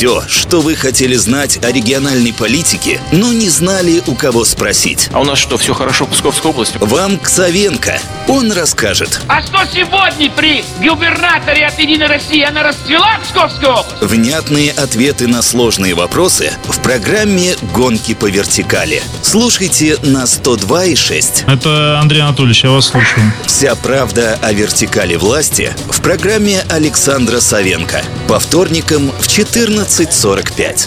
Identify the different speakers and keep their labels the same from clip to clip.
Speaker 1: Все, что вы хотели знать о региональной политике, но не знали, у кого спросить.
Speaker 2: А у нас что, все хорошо в Псковской области?
Speaker 1: Вам Ксавенко. Он расскажет.
Speaker 3: А что сегодня при губернаторе от «Единой России» она расцвела Псковской области?
Speaker 1: Внятные ответы на сложные вопросы в программе «Гонки по вертикали». Слушайте на 102,6.
Speaker 4: Это Андрей Анатольевич, я вас слушаю.
Speaker 1: Вся правда о вертикали власти в программе Александра Савенко. По вторникам в 14:45.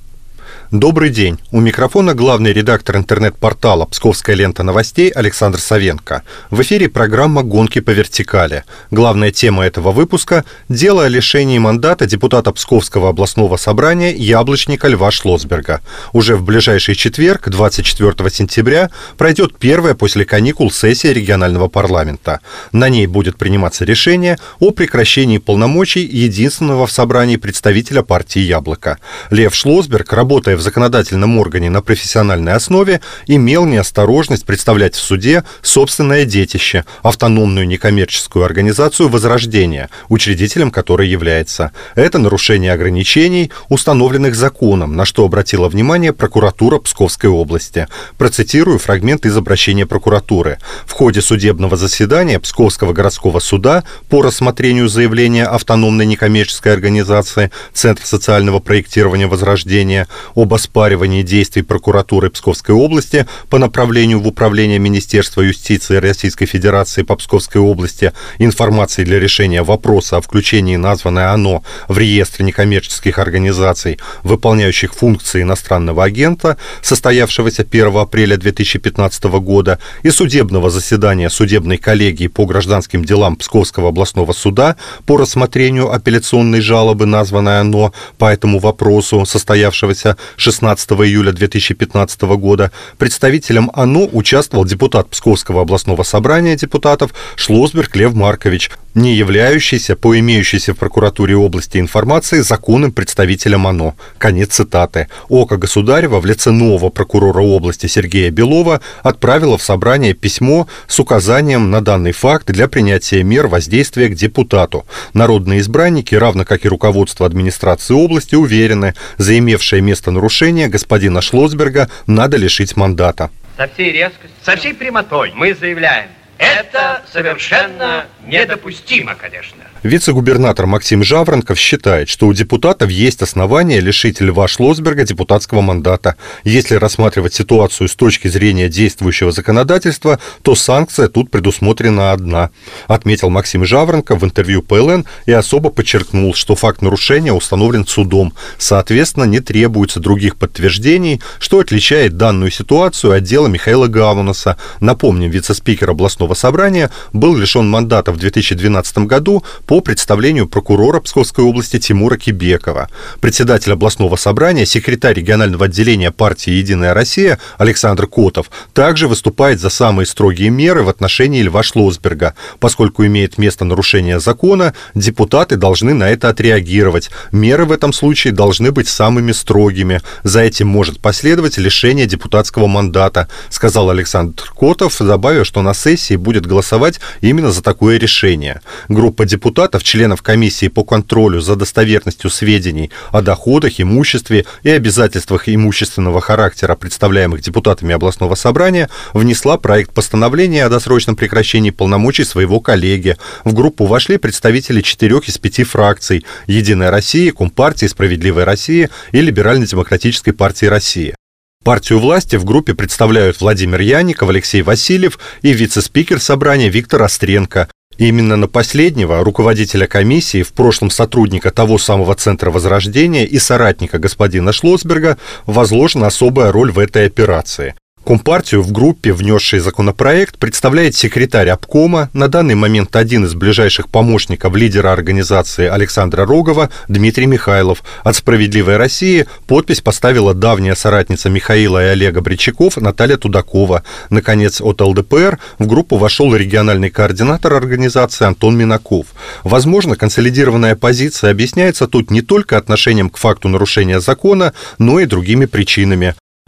Speaker 5: Добрый день. У микрофона главный редактор интернет-портала «Псковская лента новостей» Александр Савенко. В эфире программа «Гонки по вертикали». Главная тема этого выпуска – дело о лишении мандата депутата Псковского областного собрания яблочника Льва Шлосберга. Уже в ближайший четверг, 24 сентября, пройдет первая после каникул сессия регионального парламента. На ней будет приниматься решение о прекращении полномочий единственного в собрании представителя партии «Яблоко». Лев Шлосберг, работая в законодательном органе на профессиональной основе, имел неосторожность представлять в суде собственное детище, автономную некоммерческую организацию «Возрождение», учредителем которой является. Это нарушение ограничений, установленных законом, на что обратила внимание прокуратура Псковской области. Процитирую фрагмент из обращения прокуратуры. В ходе судебного заседания Псковского городского суда по рассмотрению заявления автономной некоммерческой организации Центр социального проектирования «Возрождение» об оспаривании действий прокуратуры Псковской области по направлению в Управление Министерства юстиции Российской Федерации по Псковской области информации для решения вопроса о включении названное оно в реестр некоммерческих организаций, выполняющих функции иностранного агента, состоявшегося 1 апреля 2015 года, и судебного заседания судебной коллегии по гражданским делам Псковского областного суда по рассмотрению апелляционной жалобы названное оно по этому вопросу, состоявшегося 16 июля 2015 года, представителем ОНО участвовал депутат Псковского областного собрания депутатов Шлосберг Лев Маркович, не являющийся по имеющейся в прокуратуре области информации законным представителем ОНО. Конец цитаты. ОКО Государева в лице нового прокурора области Сергея Белова отправила в собрание письмо с указанием на данный факт для принятия мер воздействия к депутату. Народные избранники, равно как и руководство администрации области, уверены, заимевшее место нарушения господина Шлосберга надо лишить мандата.
Speaker 6: Со всей резкостью, со всей прямотой мы заявляем, это совершенно недопустимо, конечно.
Speaker 5: Вице-губернатор Максим Жаворонков считает, что у депутатов есть основания лишить Льва Шлосберга депутатского мандата. Если рассматривать ситуацию с точки зрения действующего законодательства, то санкция тут предусмотрена одна, отметил Максим Жаворонков в интервью ПЛН и особо подчеркнул, что факт нарушения установлен судом. Соответственно, не требуется других подтверждений, что отличает данную ситуацию от дела Михаила Гаунаса. Напомним, вице-спикер областного собрания был лишен мандата в 2012 году по представлению прокурора Псковской области Тимура Кибекова. Председатель областного собрания, секретарь регионального отделения партии «Единая Россия» Александр Котов также выступает за самые строгие меры в отношении Льва Шлосберга. Поскольку имеет место нарушение закона, депутаты должны на это отреагировать. Меры в этом случае должны быть самыми строгими. За этим может последовать лишение депутатского мандата, сказал Александр Котов, добавив, что на сессии будет голосовать именно за такое решение. Группа депутатов, членов комиссии по контролю за достоверностью сведений о доходах, имуществе и обязательствах имущественного характера, представляемых депутатами областного собрания, внесла проект постановления о досрочном прекращении полномочий своего коллеги. В группу вошли представители 4 из 5 фракций – «Единая Россия», Компартии, «Справедливая Россия» и Либерально-демократической партии России. Партию власти в группе представляют Владимир Янников, Алексей Васильев и вице-спикер собрания Виктор Остренко. Именно на последнего, руководителя комиссии, в прошлом сотрудника того самого Центра Возрождения и соратника господина Шлосберга, возложена особая роль в этой операции. Компартию в группе, внесшей законопроект, представляет секретарь обкома, на данный момент один из ближайших помощников лидера организации Александра Рогова, Дмитрий Михайлов. От «Справедливой России» подпись поставила давняя соратница Михаила и Олега Бричаков Наталья Тудакова. Наконец, от ЛДПР в группу вошел региональный координатор организации Антон Минаков. Возможно, консолидированная позиция объясняется тут не только отношением к факту нарушения закона, но и другими причинами.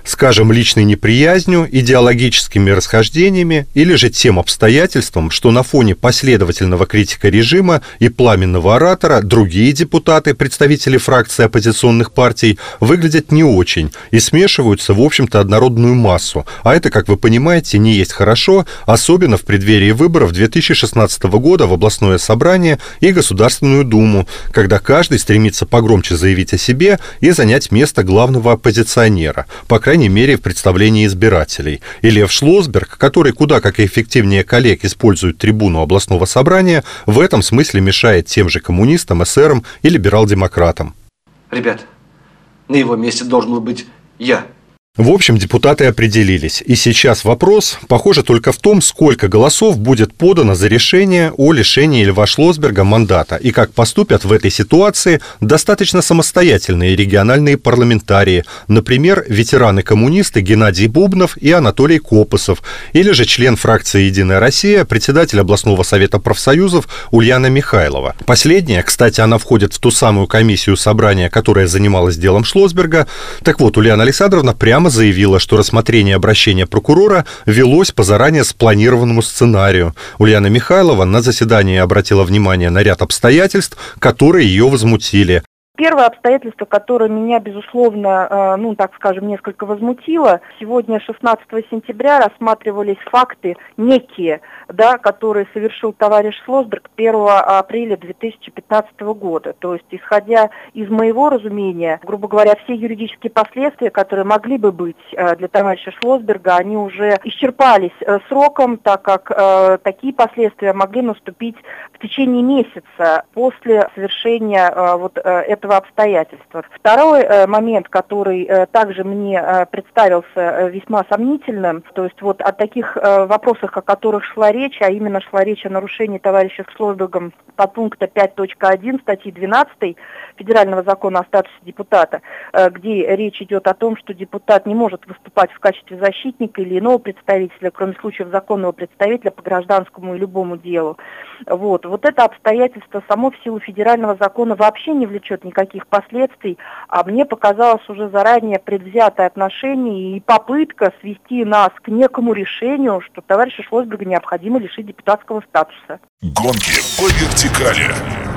Speaker 5: Скажем, личной неприязнью, идеологическими расхождениями или же тем обстоятельством, что на фоне последовательного критика режима и пламенного оратора другие депутаты, представители фракций оппозиционных партий, выглядят не очень и смешиваются, в общем-то, однородную массу. А это, как вы понимаете, не есть хорошо, особенно в преддверии выборов 2016 года в областное собрание и Государственную Думу, когда каждый стремится погромче заявить о себе и занять место главного оппозиционера, по крайней мере, в представлении избирателей. И Лев Шлосберг, который куда как эффективнее коллег использует трибуну областного собрания, в этом смысле мешает тем же коммунистам, эсерам и либерал-демократам.
Speaker 7: Ребят, на его месте должен был быть я.
Speaker 5: В общем, депутаты определились. И сейчас вопрос, похоже, только в том, сколько голосов будет подано за решение о лишении Льва Шлосберга мандата и как поступят в этой ситуации достаточно самостоятельные региональные парламентарии, например, ветераны-коммунисты Геннадий Бубнов и Анатолий Копосов, или же член фракции «Единая Россия», председатель областного совета профсоюзов Ульяна Михайлова. Последняя, кстати, она входит в ту самую комиссию собрания, которая занималась делом Шлосберга. Так вот, Ульяна Александровна прямо заявила, что рассмотрение обращения прокурора велось по заранее спланированному сценарию. Ульяна Михайлова на заседании обратила внимание на ряд обстоятельств, которые ее возмутили.
Speaker 8: Первое обстоятельство, которое меня, безусловно, так скажем, несколько возмутило, сегодня, 16 сентября, рассматривались факты некие, которые совершил товарищ Шлосберг 1 апреля 2015 года. То есть, исходя из моего разумения, грубо говоря, все юридические последствия, которые могли бы быть для товарища Шлосберга, они уже исчерпались сроком, так как такие последствия могли наступить в течение месяца после совершения этого обстоятельства. Второй момент, который также мне представился весьма сомнительным, то есть о таких вопросах, о которых шла речь, а именно шла речь о нарушении товарища Шлосбергом подпункта 5.1 статьи 12 Федерального закона о статусе депутата, где речь идет о том, что депутат не может выступать в качестве защитника или иного представителя, кроме случаев законного представителя по гражданскому и любому делу. Вот это обстоятельство само в силу федерального закона вообще не влечет никаких последствий, а мне показалось уже заранее предвзятое отношение и попытка свести нас к некому решению, что товарища Шлосберга необходимо лишить депутатского статуса.
Speaker 9: Гонки по вертикали.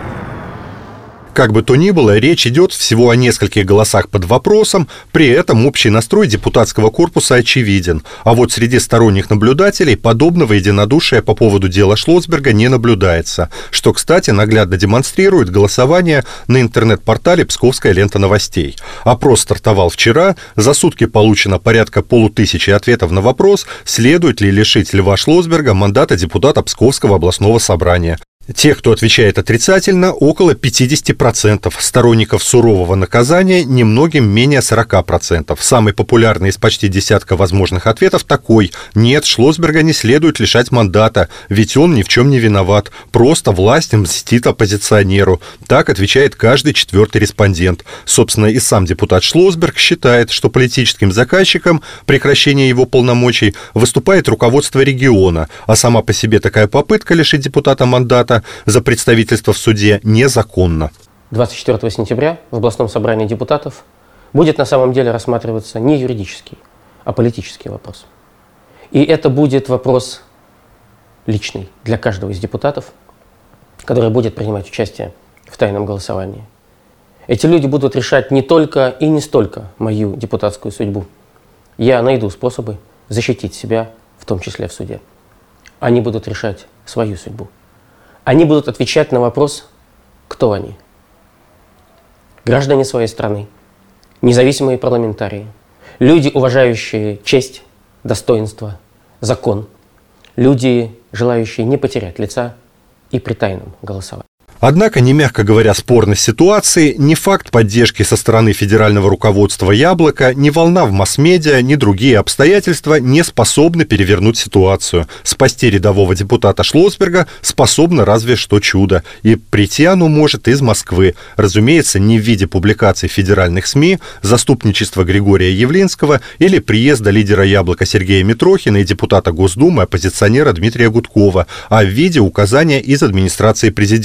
Speaker 5: Как бы то ни было, речь идет всего о нескольких голосах под вопросом, при этом общий настрой депутатского корпуса очевиден. А вот среди сторонних наблюдателей подобного единодушия по поводу дела Шлосберга не наблюдается, что, кстати, наглядно демонстрирует голосование на интернет-портале «Псковская лента новостей». Опрос стартовал вчера, за сутки получено порядка 500 ответов на вопрос, следует ли лишить Льва Шлосберга мандата депутата Псковского областного собрания. Тех, кто отвечает отрицательно, около 50%. Сторонников сурового наказания немногим менее 40%. Самый популярный из почти десятка возможных ответов такой: нет, Шлосберга не следует лишать мандата, ведь он ни в чем не виноват. Просто власть мстит оппозиционеру. Так отвечает каждый четвертый респондент. Собственно, и сам депутат Шлосберг считает, что политическим заказчиком прекращения его полномочий выступает руководство региона, а сама по себе такая попытка лишить депутата мандата за представительство в суде незаконно.
Speaker 10: 24 сентября в областном собрании депутатов будет на самом деле рассматриваться не юридический, а политический вопрос. И это будет вопрос личный для каждого из депутатов, который будет принимать участие в тайном голосовании. Эти люди будут решать не только и не столько мою депутатскую судьбу. Я найду способы защитить себя, в том числе в суде. Они будут решать свою судьбу. Они будут отвечать на вопрос, кто они. Граждане своей страны, независимые парламентарии, люди, уважающие честь, достоинство, закон, люди, желающие не потерять лица и при тайном голосовании.
Speaker 5: Однако, не мягко говоря, спорность ситуации, ни факт поддержки со стороны федерального руководства «Яблоко», ни волна в масс-медиа, ни другие обстоятельства не способны перевернуть ситуацию. Спасти рядового депутата Шлосберга способно разве что чудо. И прийти оно может из Москвы. Разумеется, не в виде публикаций в федеральных СМИ, заступничества Григория Явлинского или приезда лидера «Яблока» Сергея Митрохина и депутата Госдумы, оппозиционера Дмитрия Гудкова, а в виде указания из администрации президента.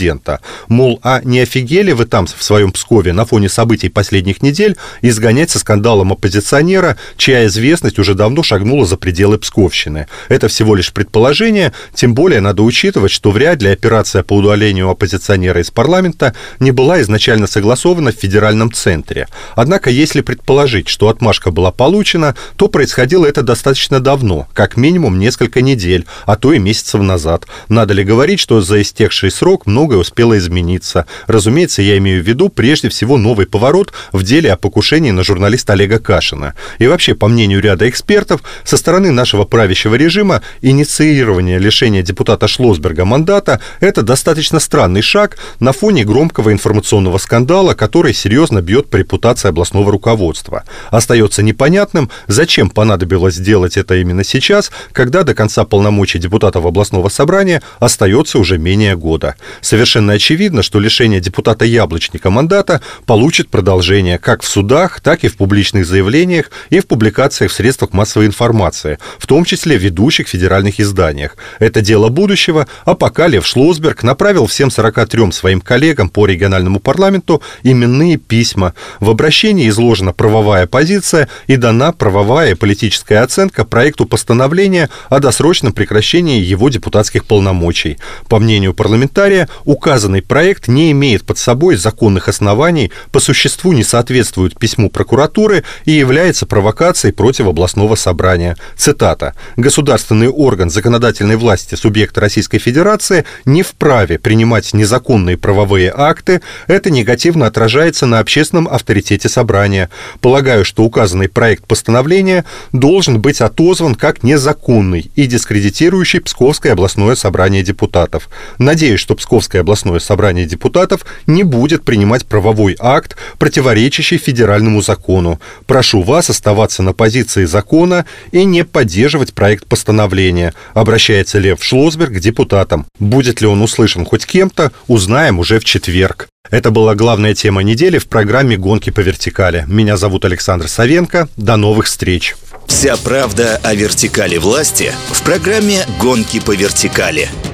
Speaker 5: Мол, а не офигели вы там в своем Пскове на фоне событий последних недель изгонять со скандалом оппозиционера, чья известность уже давно шагнула за пределы Псковщины? Это всего лишь предположение, тем более надо учитывать, что вряд ли операция по удалению оппозиционера из парламента не была изначально согласована в федеральном центре. Однако, если предположить, что отмашка была получена, то происходило это достаточно давно, как минимум несколько недель, а то и месяцев назад. Надо ли говорить, что за истекший срок многое успело измениться? Разумеется, я имею в виду прежде всего новый поворот в деле о покушении на журналиста Олега Кашина. И вообще, по мнению ряда экспертов, со стороны нашего правящего режима инициирование лишения депутата Шлосберга мандата – это достаточно странный шаг на фоне громкого информационного скандала, который серьезно бьет по репутации областного руководства. Остается непонятным, зачем понадобилось делать это именно сейчас, когда до конца полномочий депутатов областного собрания остается уже менее года. Совершенно очевидно, что лишение депутата Яблочника мандата получит продолжение как в судах, так и в публичных заявлениях и в публикациях в средствах массовой информации, в том числе в ведущих федеральных изданиях. Это дело будущего, а пока Лев Шлосберг направил всем 43 своим коллегам по региональному парламенту именные письма. В обращении изложена правовая позиция и дана правовая и политическая оценка проекту постановления о досрочном прекращении его депутатских полномочий. По мнению парламентария, указанный проект не имеет под собой законных оснований, по существу не соответствует письму прокуратуры и является провокацией против областного собрания. Цитата. «Государственный орган законодательной власти субъекта Российской Федерации не вправе принимать незаконные правовые акты. Это негативно отражается на общественном авторитете собрания. Полагаю, что указанный проект постановления должен быть отозван как незаконный и дискредитирующий Псковское областное собрание депутатов. Надеюсь, что Псковское областное собрание депутатов не будет принимать правовой акт, противоречащий федеральному закону. Прошу вас оставаться на позиции закона и не поддерживать проект постановления», обращается Лев Шлосберг к депутатам. Будет ли он услышан хоть кем-то, узнаем уже в четверг. Это была главная тема недели в программе «Гонки по вертикали». Меня зовут Александр Савенко. До новых встреч.
Speaker 1: Вся правда о вертикали власти в программе «Гонки по вертикали».